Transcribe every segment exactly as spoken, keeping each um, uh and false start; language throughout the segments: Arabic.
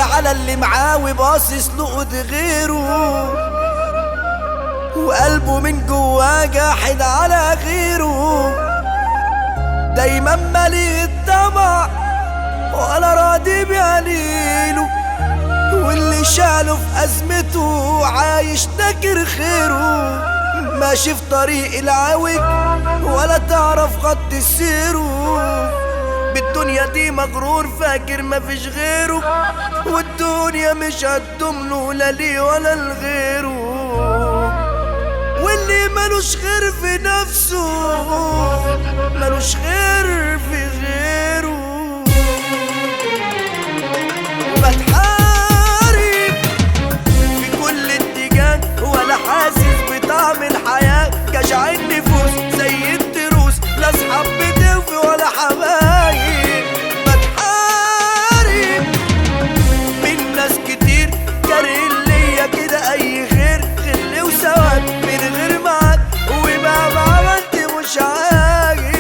على اللي معاه وباصص لقد غيره، وقلبه من جواه جاحد على غيره. دايما مليء الطمع ولا راضي بقليله، واللي شاله في أزمته عايش ناكر خيره. ماشي في طريق العوج ولا تعرف خط سيره، بالدنيا دي مغرور فاكر مفيش غيره، والدنيا مش هتضمنه لا ليه ولا لغيره. واللي ملوش غير في نفسه ملوش غير في غيره. بتحارب في كل اتجاه ولا حاسس بطعم الحياة، جشع النفوس زي التروس لا اصحاب بتوفي ولا حبايب. بتحارب من ناس كتير كاره ليا كده اي خير، خل وسواد من غير معاك ومهما عملت مش عاجب.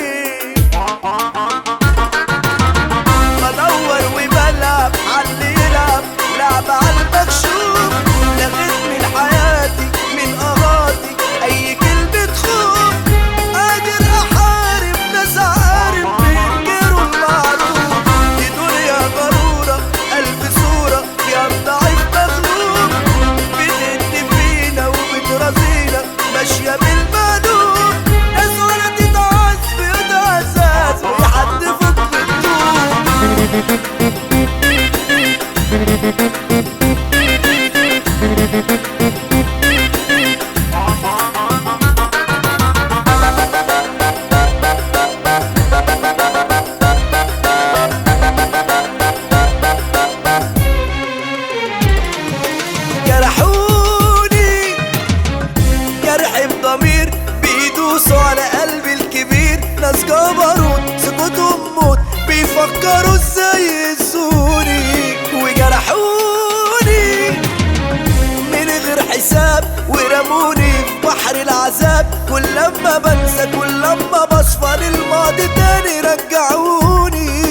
بدور وبلعب عاللي يلعب لعب عالمكشوف، لغيت من حياتي من قهاتي اي كلمة خوف. قادر احارب ناس عارف بينكروا المعروف، دي دنيا غرورة الف صورة فيها الضعيف مغلوب، بتدي فينا وبترازينا ماشية بالمألوف. ناس ولا تتعز بيوتها اساس وحد فوق الطوب. جرحوني جرح بضمير بيدوسوا على قلبي الكبير، ناس جبروت سكوتهم موت بيفكروا ازاي يسوني. وجرحوني من غير حساب ورموني في بحر العذاب، كل لما بنسى كل لما بصفى للماضي تاني رجعوني.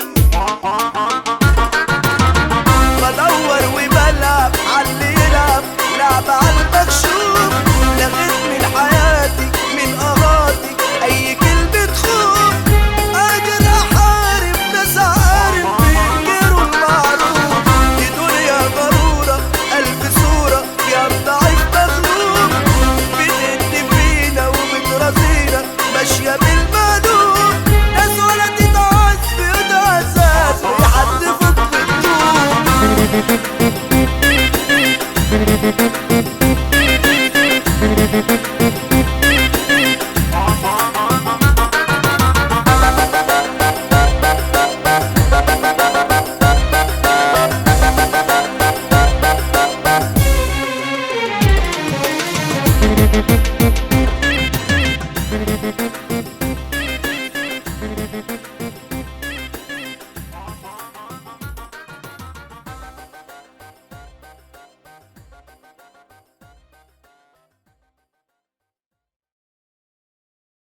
بدور وبلعب عاللي يلعب لعب عالمكشوف، لغيت من حياتي من قهاتي اي كلمة خوف. قادر احارب ناس عارف بينكروا المعروف، دي دنيا غرورة الف صورة فيها الضعيف مغلوب، بتدي فينا وبترازينا ماشية بالمألوف. ناس ولا تتعز بيوتها اساس وحد فوق الطوب.